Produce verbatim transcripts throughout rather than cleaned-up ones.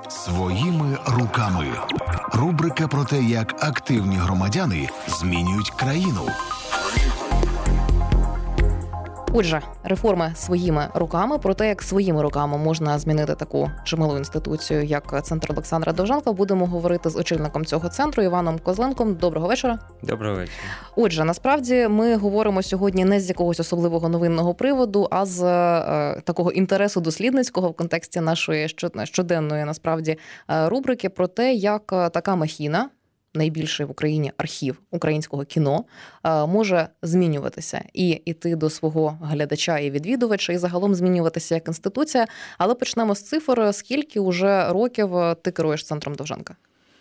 Своїми руками. Рубрика про те, як активні громадяни змінюють країну. Отже, реформи своїми руками, про те, як своїми руками можна змінити таку чималу інституцію, як Центр Олександра Довженка, будемо говорити з очільником цього центру Іваном Козленком. Доброго вечора. Доброго вечора. Отже, насправді ми говоримо сьогодні не з якогось особливого новинного приводу, а з е, такого інтересу дослідницького в контексті нашої щоденної, насправді, рубрики про те, як така махіна, найбільший в Україні архів українського кіно, може змінюватися і йти до свого глядача і відвідувача, і загалом змінюватися як інституція. Але почнемо з цифр. Скільки уже років ти керуєш Центром Довженка?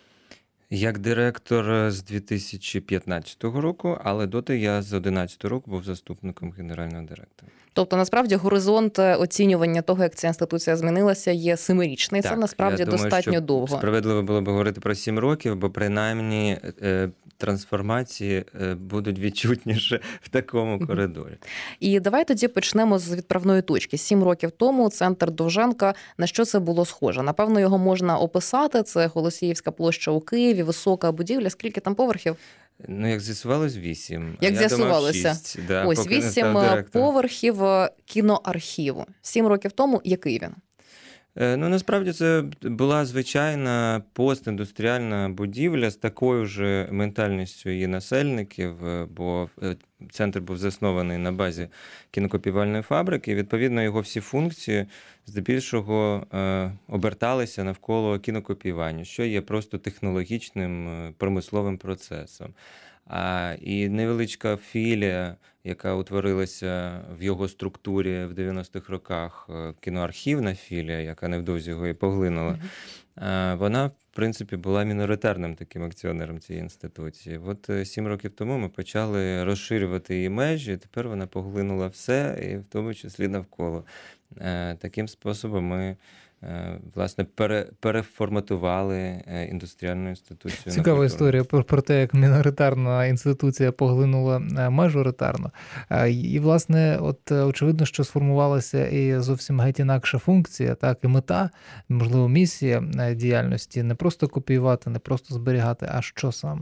Як директор з дві тисячі п'ятнадцятого року, але доти я з одинадцятого року був заступником генерального директора. Тобто, насправді, горизонт оцінювання того, як ця інституція змінилася, є семирічний. Так, це, насправді, я думаю, достатньо що довго. Справедливо було б говорити про сім років, бо принаймні трансформації будуть відчутніше в такому коридорі. І давай тоді почнемо з відправної точки. Сім років тому Центр Довженка, на що це було схоже? Напевно, його можна описати. Це Голосіївська площа у Києві, висока будівля. Скільки там поверхів? Ну, як з'ясувалось, вісім. Як я з'ясувалося. Думав, шість. Да, Ось, вісім поверхів кіноархіву. Сім років тому який він? Ну, насправді, це була звичайна постіндустріальна будівля з такою ж ментальністю її насельників, бо центр був заснований на базі кінокопіювальної фабрики, і, відповідно, його всі функції здебільшого оберталися навколо кінокопіювання, що є просто технологічним промисловим процесом. А і невеличка філія, яка утворилася в його структурі в дев'яностих роках, кіноархівна філія, яка невдовзі його і поглинула, mm-hmm. вона, в принципі, була міноритарним таким акціонером цієї інституції. От сім років тому ми почали розширювати її межі, і тепер вона поглинула все, і в тому числі навколо. Таким способом ми власне, пере, переформатували індустріальну інституцію. Цікава історія про, про те, як міноритарна інституція поглинула мажоритарно. І, власне, от очевидно, що сформувалася і зовсім геть інакша функція, так, і мета, можливо, місія діяльності не просто копіювати, не просто зберігати, а що саме?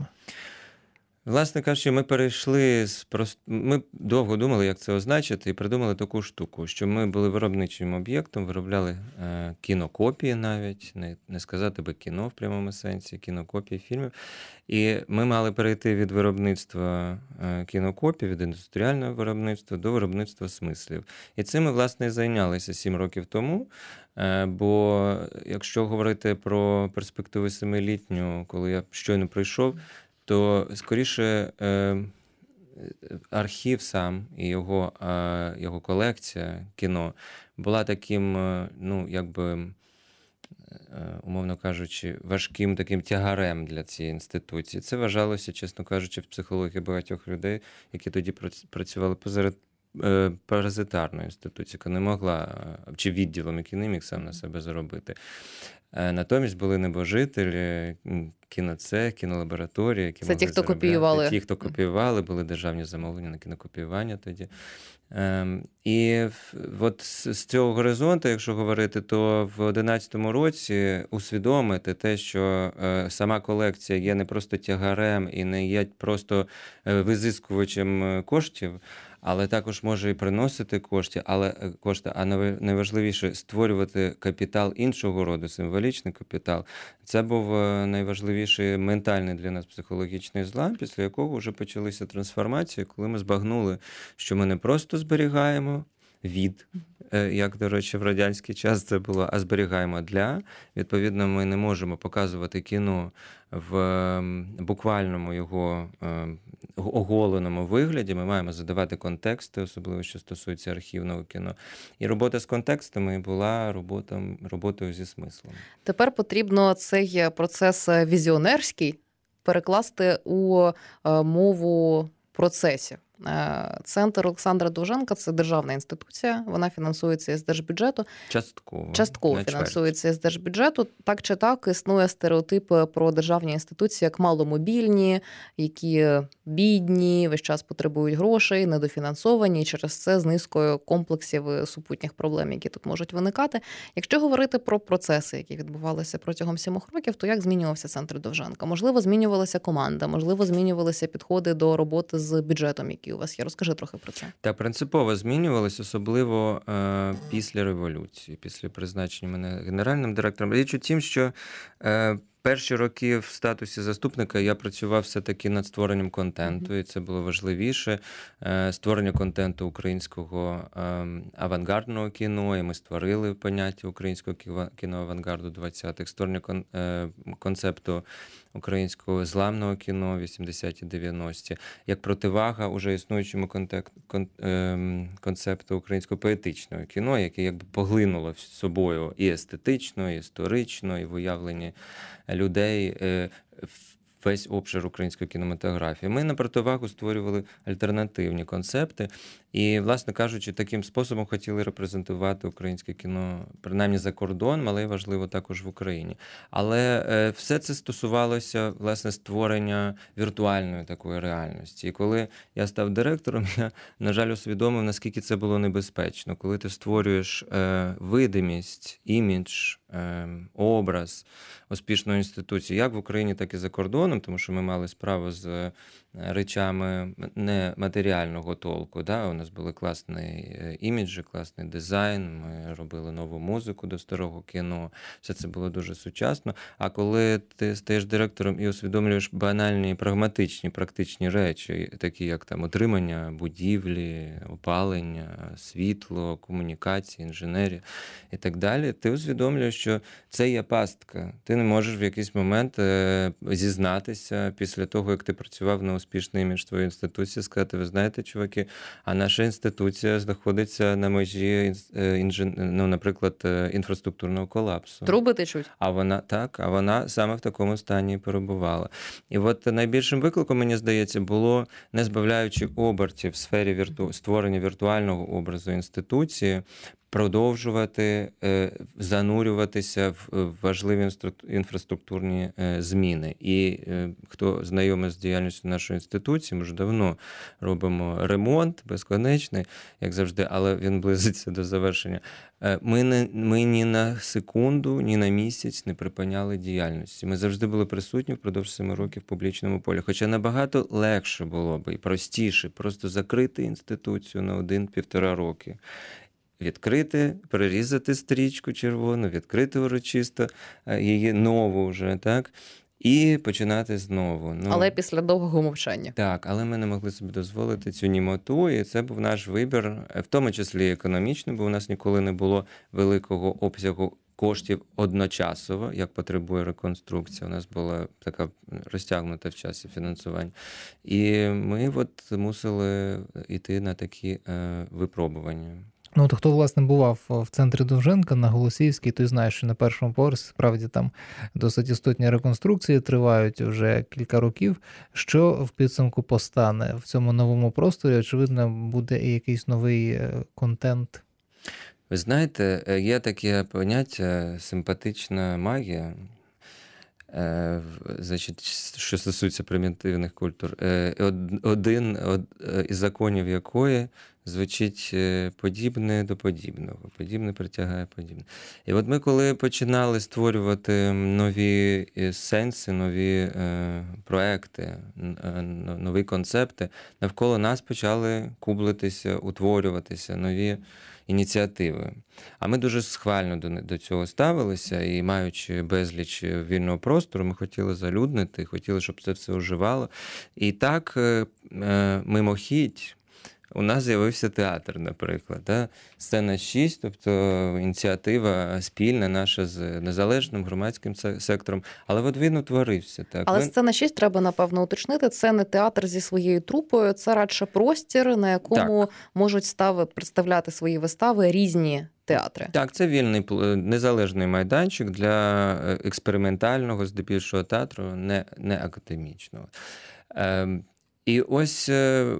Власне кажучи, ми перейшли з прост... Ми довго думали, як це означити, і придумали таку штуку, що ми були виробничим об'єктом, виробляли е, кінокопії навіть, не, не сказати би кіно в прямому сенсі, кінокопії фільмів. І ми мали перейти від виробництва е, кінокопій, від індустріального виробництва до виробництва смислів. І цим ми, власне, і зайнялися сім років тому, е, бо якщо говорити про перспективу семилітню, коли я щойно прийшов, то, скоріше, архів сам і його, його колекція кіно була таким, ну, якби, умовно кажучи, важким таким тягарем для цієї інституції. Це вважалося, чесно кажучи, в психології багатьох людей, які тоді працювали позарад паразитарної інституції, яка не могла, чи відділом, який не міг сам на себе заробити. Натомість були небожителі, кіноцех, кінолабораторії, які Це могли ті, хто заробляти. копіювали. Ті, хто копіювали, були державні замовлення на кінокопіювання тоді. І от з цього горизонту, якщо говорити, то в одинадцятому році усвідомити те, що сама колекція є не просто тягарем і не є просто визискувачем коштів, але також може і приносити кошти, але кошти, а найважливіше створювати капітал іншого роду, символічний капітал. Це був найважливіший ментальний для нас психологічний злам, після якого вже почалися трансформації, коли ми збагнули, що ми не просто зберігаємо від, як, до речі, в радянський час це було, а зберігаємо для. Відповідно, ми не можемо показувати кіно в буквальному його оголеному вигляді. Ми маємо задавати контексти, особливо, що стосується архівного кіно. І робота з контекстами була роботом, роботою зі смислом. Тепер потрібно цей процес візіонерський перекласти у мову процесів. Центр Олександра Довженка – це державна інституція, вона фінансується із держбюджету. Частково. Частково фінансується із держбюджету. Так чи так, існує стереотип про державні інституції як маломобільні, які бідні, весь час потребують грошей, недофінансовані, і через це з низкою комплексів супутніх проблем, які тут можуть виникати. Якщо говорити про процеси, які відбувалися протягом сімох років, то як змінювався Центр Довженка? Можливо, змінювалася команда, можливо, змінювалися підходи до роботи з бюджетом, який у вас є. Розкажи трохи про це. Так, принципово змінювалося, особливо е, після революції, після призначення мене генеральним директором. Річ у тім, що е, перші роки в статусі заступника я працював все-таки над створенням контенту, і це було важливіше. Створення контенту українського авангардного кіно, і ми створили поняття українського кіно авангарду двадцятих, створення концепту українського зламного кіно вісімдесяті-дев'яності, як противага уже існуючому концепту українського поетичного кіно, яке якби поглинуло собою і естетично, і історично, і в уявленні людей весь обшир української кінематографії. Ми на противагу створювали альтернативні концепти і, власне кажучи, таким способом хотіли репрезентувати українське кіно, принаймні за кордон, але й важливо також в Україні. Але все це стосувалося, власне, створення віртуальної такої реальності. І коли я став директором, я, на жаль, усвідомив, наскільки це було небезпечно. Коли ти створюєш видимість, імідж, образ успішної інституції, як в Україні, так і за кордоном, тому що ми мали справу з речами нематеріального толку. Да? У нас були класні іміджі, класний дизайн, ми робили нову музику до старого кіно, все це було дуже сучасно. А коли ти стаєш директором і усвідомлюєш банальні, прагматичні, практичні речі, такі як там утримання будівлі, опалення, світло, комунікації, інженерія і так далі, ти усвідомлюєш, що це є пастка. Ти не можеш в якийсь момент зізнатися після того, як ти працював на успішний імідж твоєї інституції, сказати: ви знаєте, чуваки, а наша інституція знаходиться на межі, ну, наприклад, інфраструктурного колапсу. Труби течуть. А вона, так, а вона саме в такому стані перебувала. І от найбільшим викликом, мені здається, було, не збавляючи обертів в сфері вірту... створення віртуального образу інституції, продовжувати занурюватися в важливі інфраструктурні зміни. І хто знайомий з діяльністю нашої інституції, ми вже давно робимо ремонт безконечний, як завжди, але він близиться до завершення. Ми, не, ми ні на секунду, ні на місяць не припиняли діяльності. Ми завжди були присутні впродовж семи років в публічному полі. Хоча набагато легше було би і простіше просто закрити інституцію на один-півтора роки. Відкрити, перерізати стрічку червону, відкрити урочисто її нову вже, так? І починати знову. Ну, але після довгого мовчання. Так, але ми не могли собі дозволити цю німоту, і це був наш вибір, в тому числі економічний, бо у нас ніколи не було великого обсягу коштів одночасово, як потребує реконструкція. У нас була така розтягнута в часі фінансування. І ми от мусили йти на такі е, випробування. Ну, то хто, власне, бував в центрі Довженка на Голосіївській, той знає, що на першому поверсі справді там досить істотні реконструкції тривають вже кілька років. Що в підсумку постане в цьому новому просторі? Очевидно, буде і якийсь новий контент. Ви знаєте, є таке поняття симпатична магія, значить, що стосується примітивних культур. Один із законів якої звучить подібне до подібного, подібне притягає подібне. І от ми, коли починали створювати нові сенси, нові е, проекти, е, нові концепти, навколо нас почали кублитися, утворюватися нові ініціативи. А ми дуже схвально до, до цього ставилися, і маючи безліч вільного простору, ми хотіли залюднити, хотіли, щоб це все оживало. І так, е, е, мимохідь, у нас з'явився театр, наприклад. Да? Сцена шість, тобто ініціатива спільна наша з незалежним громадським сектором. Але от він утворився. Так. Але він... Сцена шість, треба, напевно, уточнити, це не театр зі своєю трупою, це радше простір, на якому так. можуть стави, представляти свої вистави різні театри. Так, це вільний, незалежний майданчик для експериментального, здебільшого, театру, не, не академічного. Ем... І ось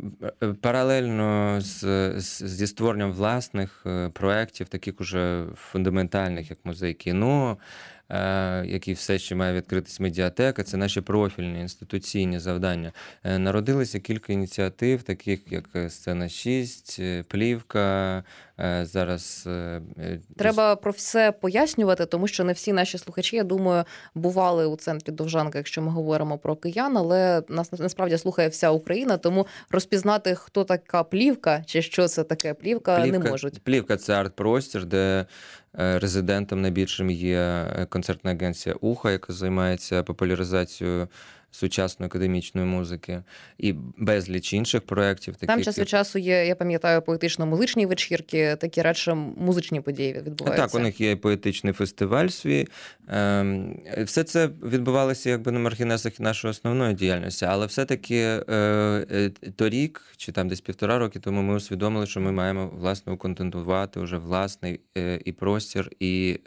паралельно з, з, зі створенням власних проєктів, таких уже фундаментальних, як музей кіно, який все ще має відкритись медіатека, це наші профільні інституційні завдання. Народилося кілька ініціатив, таких як «Сцена шість», «Плівка», зараз... Треба про все пояснювати, тому що не всі наші слухачі, я думаю, бували у центрі Довжанка, якщо ми говоримо про киян, але нас насправді слухає вся Україна, тому розпізнати, хто така плівка, чи що це таке плівка, плівка не можуть. Плівка – це арт-простір, де резидентом найбільшим є концертна агенція «Ухо», яка займається популяризацією сучасної академічної музики, і безліч інших проєктів. Там час від часу є, я пам'ятаю, поетично-музичні вечірки, такі радше музичні події відбуваються. Так, у них є поетичний фестиваль свій. Все це відбувалося якби на маргінесах нашої основної діяльності, але все-таки торік, чи там десь півтора роки тому ми усвідомили, що ми маємо, власне, уконтентувати вже власний і простір, і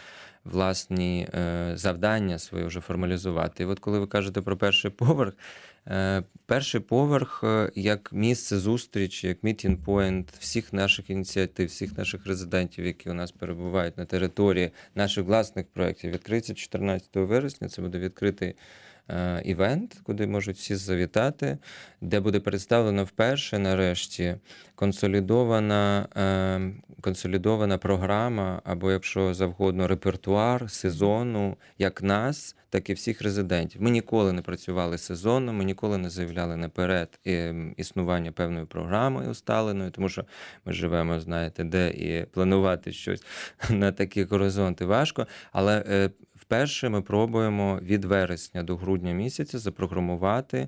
власні е, завдання свої вже формалізувати. І от коли ви кажете про перший поверх, е, перший поверх як місце зустрічі, як meeting point всіх наших ініціатив, всіх наших резидентів, які у нас перебувають на території наших власних проєктів, відкриється чотирнадцятого вересня. Це буде відкритий е, івент, куди можуть всі завітати, де буде представлено вперше, нарешті, консолідована, е, консолідована програма, або, якщо завгодно, репертуар сезону, як нас, так і всіх резидентів. Ми ніколи не працювали сезонно, ми ніколи не заявляли наперед існування певної програми усталеної, тому що ми живемо, знаєте, де і планувати щось на такі горизонти важко. Але е, вперше ми пробуємо від вересня до грудня місяця запрограмувати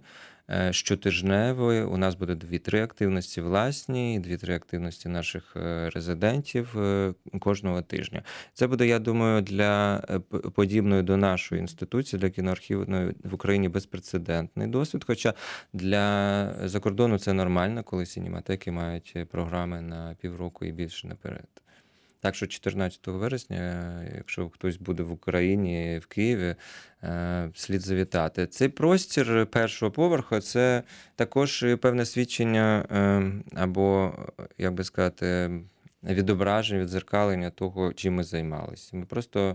щотижневої. У нас буде дві-три активності власні, дві-три активності наших резидентів кожного тижня. Це буде, я думаю, для подібної до нашої інституції, для кіноархівної в Україні безпрецедентний досвід, хоча для закордону це нормально, коли синематеки мають програми на півроку і більше наперед. Так що чотирнадцятого вересня, якщо хтось буде в Україні, в Києві, слід завітати. Цей простір першого поверху – це також певне свідчення або, як би сказати, відображення, відзеркалення того, чим ми займалися. Ми просто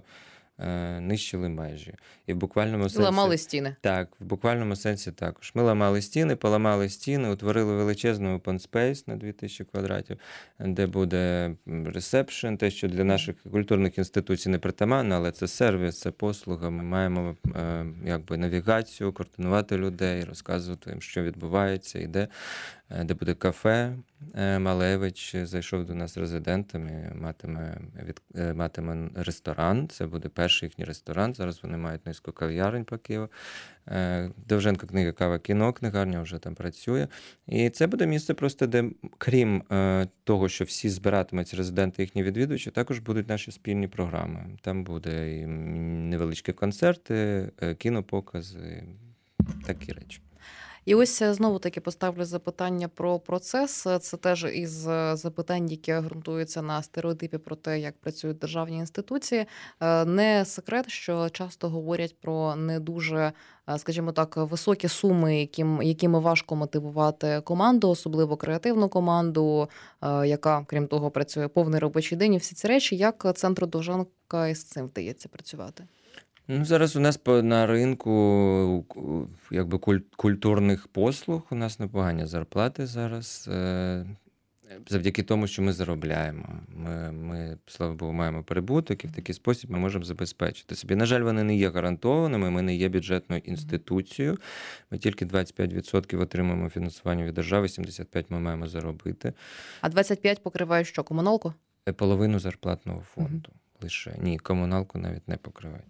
нищили межі. І в буквальному сенсі... Ламали стіни. Так, в буквальному сенсі також. Ми ламали стіни, поламали стіни, утворили величезний open space на дві тисячі квадратів, де буде ресепшн, те, що для наших культурних інституцій не притаманно, але це сервіс, це послуга. Ми маємо якби навігацію, координувати людей, розказувати їм, що відбувається і де. Де буде кафе. Малевич зайшов до нас резидентом і матиме, від, матиме ресторан. Це буде перший їхній ресторан. Зараз вони мають низку кав'ярень по Києву. Довженко книга «Кава кіно», книгарня вже там працює. І це буде місце просто, де, крім того, що всі збиратимуться резиденти, їхні відвідувачі, також будуть наші спільні програми. Там буде і невеличкі концерти, кінопокази, такі речі. І ось знову-таки поставлю запитання про процес. Це теж із запитань, які ґрунтуються на стереотипі про те, як працюють державні інституції. Не секрет, що часто говорять про не дуже, скажімо так, високі суми, яким, якими важко мотивувати команду, особливо креативну команду, яка, крім того, працює повний робочий день. І всі ці речі, як центру Довжанка із цим вдається працювати? Ну, зараз у нас на ринку якби культурних послуг у нас непогані зарплати зараз. Завдяки тому, що ми заробляємо. Ми, ми, слава Богу, маємо прибуток, і в такий спосіб ми можемо забезпечити собі. На жаль, вони не є гарантованими, ми не є бюджетною інституцією. Ми тільки двадцять п'ять відсотків отримуємо фінансування від держави, сімдесят п'ять відсотків ми маємо заробити. А двадцять п'ять покриває що, комуналку? Половину зарплатного фонду mm-hmm. лише. Ні, комуналку навіть не покривають.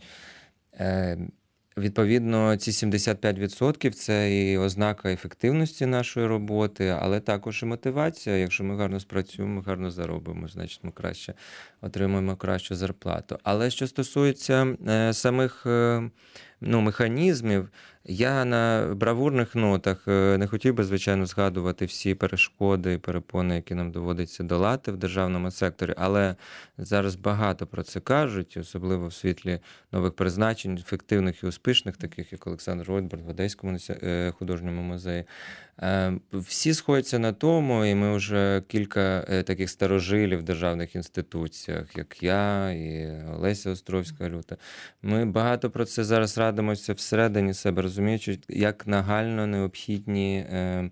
Е, Відповідно, ці сімдесят п'ять відсотків – це і ознака ефективності нашої роботи, але також і мотивація. Якщо ми гарно спрацюємо, гарно заробимо, значить ми краще отримуємо кращу зарплату. Але що стосується е, самих е, ну, механізмів, я на бравурних нотах не хотів би, звичайно, згадувати всі перешкоди і перепони, які нам доводиться долати в державному секторі, але зараз багато про це кажуть, особливо в світлі нових призначень, ефективних і успішних, таких як Олександр Ройдберг в Одеському художньому музеї. Всі сходяться на тому, і ми вже кілька таких старожилів в державних інституціях, як я і Олеся Островська-Люта. Ми багато про це зараз радимося всередині себе, розуміючи, як нагально необхідні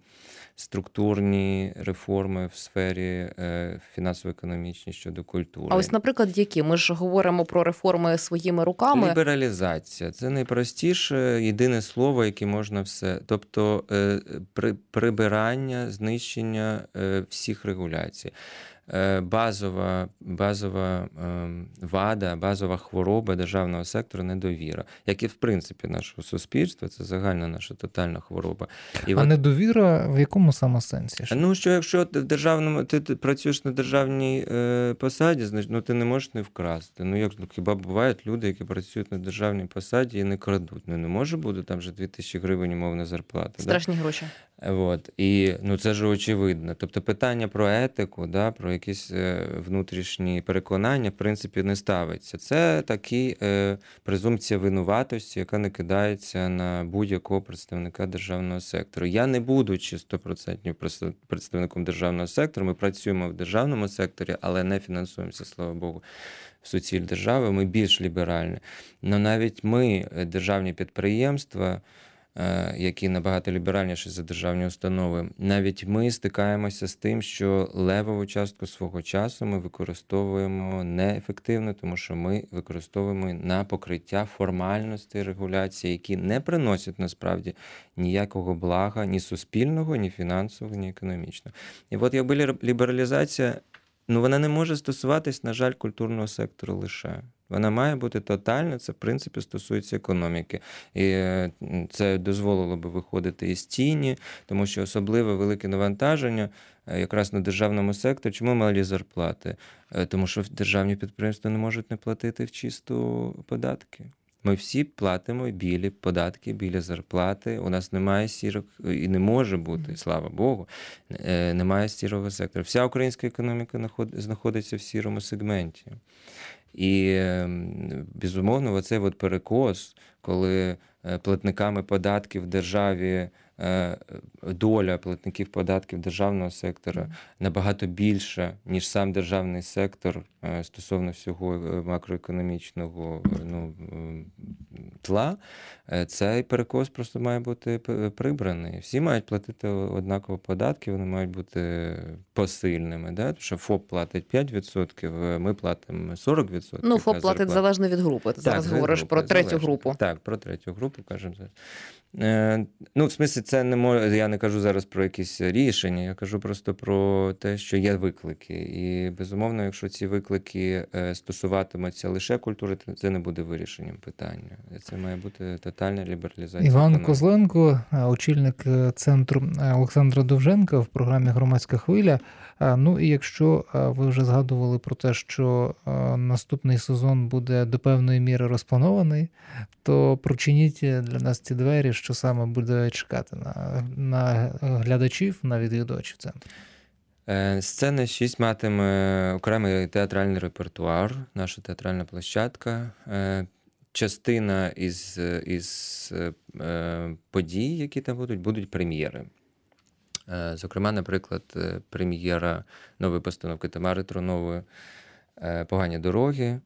структурні реформи в сфері фінансово-економічній щодо культури. А ось, наприклад, які? Ми ж говоримо про реформи своїми руками. Лібералізація. Це найпростіше, єдине слово, яке можна все. Тобто при, прибирання, знищення всіх регуляцій. Базова, базова вада, базова хвороба державного сектору – недовіра. Як і, в принципі, нашого суспільства, це загальна наша тотальна хвороба. І а от... недовіра в якому саме сенсі? Ну, що якщо в державному, ти працюєш на державній е, посаді, значить, ну, ти не можеш не вкрасти. Ну, як, ну, хіба бувають люди, які працюють на державній посаді і не крадуть? Ну, не може бути там вже дві тисячі гривень умовна зарплата. Страшні да? гроші. От. І ну, це ж очевидно. Тобто питання про етику, да, про якісь внутрішні переконання, в принципі, не ставиться. Це такі е, презумпція винуватості, яка не кидається на будь-якого представника державного сектору. Я не будучи сто відсотків представником державного сектору, ми працюємо в державному секторі, але не фінансуємося, слава Богу, в суціль держави, ми більш ліберальні. Але навіть ми, державні підприємства, які набагато ліберальніші за державні установи, навіть ми стикаємося з тим, що левову частку свого часу ми використовуємо неефективно, тому що ми використовуємо на покриття формальностей регуляції, які не приносять насправді ніякого блага, ні суспільного, ні фінансового, ні економічного. І от якби лібералізація, ну вона не може стосуватись, на жаль, культурного сектору лише. Вона має бути тотальна, це, в принципі, стосується економіки. І це дозволило би виходити із тіні, тому що особливо велике навантаження якраз на державному секторі. Чому малі зарплати? Тому що державні підприємства не можуть не платити в чисту податки. Ми всі платимо білі податки, білі зарплати. У нас немає сірок, і не може бути, слава Богу, немає сірого сектору. Вся українська економіка знаходиться в сірому сегменті. І, безумовно, оцей от перекос, коли платниками податків в державі, доля платників податків державного сектора набагато більша, ніж сам державний сектор стосовно всього макроекономічного ну, тла, цей перекос просто має бути прибраний. Всі мають платити однаково податки, вони мають бути посильними. Да? Тому що ФОП платить п'ять відсотків, ми платимо сорок відсотків. Ну, ФОП платить залежно від групи. Ти так, зараз говориш групи, про третю залежно. групу. Так, про третю групу, кажемо зараз. Ну, в смислі, це не може, я не кажу зараз про якісь рішення, я кажу просто про те, що є виклики. І, безумовно, якщо ці виклики стосуватимуться лише культури, то це не буде вирішенням питання. Це має бути тотальна лібералізація. Іван економіки. Козленко, очільник центру Олександра Довженка в програмі «Громадська хвиля». Ну і якщо ви вже згадували про те, що наступний сезон буде до певної міри розпланований, то прочиніть для нас ці двері, що саме буде чекати на, на глядачів, на відвідувачів центру. Сцена шість матиме окремий театральний репертуар, наша театральна площадка. Частина із, із подій, які там будуть, будуть прем'єри. Зокрема, наприклад, прем'єра нової постановки Тамари Трунової «Погані дороги»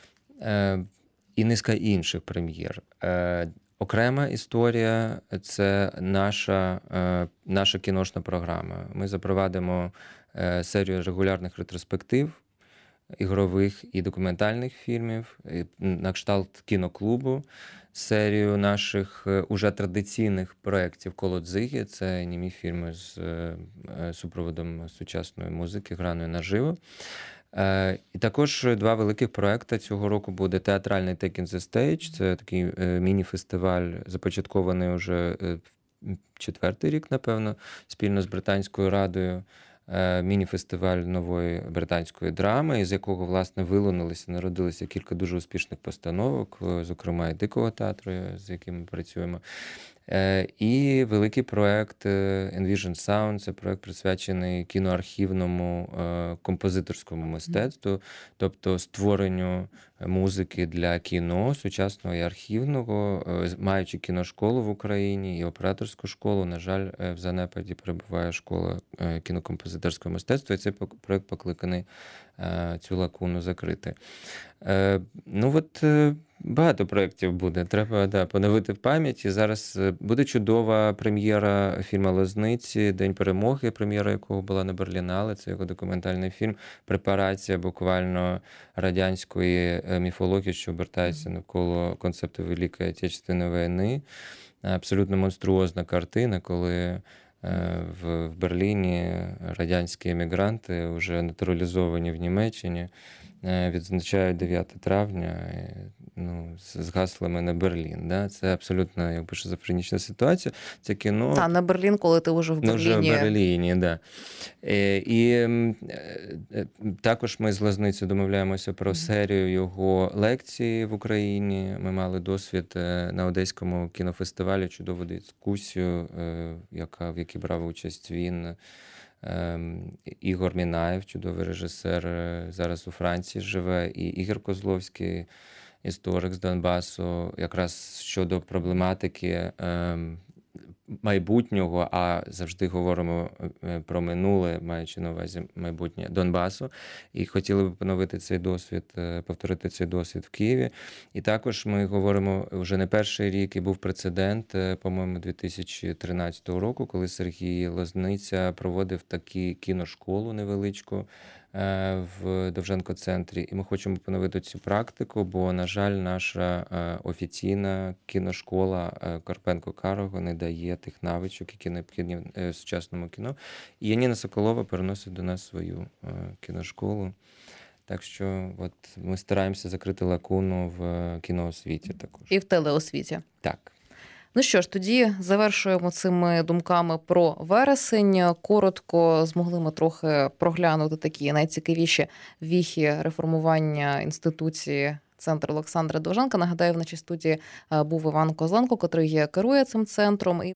і низка інших прем'єр. Окрема історія – це наша, наша кіношна програма. Ми запровадимо серію регулярних ретроспектив, ігрових і документальних фільмів, на кшталт кіноклубу, серію наших уже традиційних проєктів «Колодзиги». Це німі фільми з супроводом сучасної музики, граною наживо. І також два великих проекти цього року буде театральний Taking the Stage. Це такий міні-фестиваль, започаткований уже четвертий рік, напевно, спільно з Британською радою. міні-фестиваль нової британської драми, із якого, власне, вилуналися, народилися кілька дуже успішних постановок, зокрема і Дикого театру, з яким ми працюємо. І великий проект Envision Sound – це проект, присвячений кіноархівному композиторському мистецтву, тобто створенню музики для кіно, сучасного і архівного, маючи кіношколу в Україні і операторську школу. На жаль, в занепаді перебуває школа кінокомпозиторського мистецтва, і цей проект покликаний цю лакуну закрити. Ну от багато проєктів буде, треба да, поновити в пам'яті. Зараз буде чудова прем'єра фільму «Лозниці», День перемоги, прем'єра якого була на Берлінале. Це його документальний фільм, препарація буквально радянської міфології, що обертається навколо концепту Великої Отечественної війни. Абсолютно монструозна картина, коли в Берліні радянські емігранти, вже натуралізовані в Німеччині, відзначають дев'яте травня, ну, з гаслами на Берлін. Да? Це абсолютно якби шизофренічна ситуація. Це кіно... Та, на Берлін, коли ти вже в Берліні. Ну, вже в Берліні, да. І також ми з Лозниці домовляємося про серію його лекцій в Україні. Ми мали досвід на Одеському кінофестивалі, чудову дискусію, яка, в якій брав участь він, Ігор Мінаєв, чудовий режисер, зараз у Франції живе, і Ігор Козловський, історик з Донбасу, якраз щодо проблематики майбутнього, а завжди говоримо про минуле, маючи на увазі майбутнє Донбасу. І хотіли б поновити цей досвід, повторити цей досвід в Києві. І також ми говоримо вже не перший рік, і був прецедент, по-моєму, дві тисячі тринадцятого року, коли Сергій Лозниця проводив таку кіношколу невеличку в Довженко-центрі. І ми хочемо поновити цю практику, бо, на жаль, наша офіційна кіношкола Карпенко-Карого не дає тих навичок, які необхідні в сучасному кіно. І Яніна Соколова переносить до нас свою кіношколу. Так що от ми стараємося закрити лакуну в кіноосвіті також. І в телеосвіті. Так. Ну що ж, тоді завершуємо цими думками про вересень. Коротко змогли ми трохи проглянути такі найцікавіші віхи реформування інституції Центр Олександра Довженка. Нагадаю, в нашій студії був Іван Козленко, котрий керує цим центром.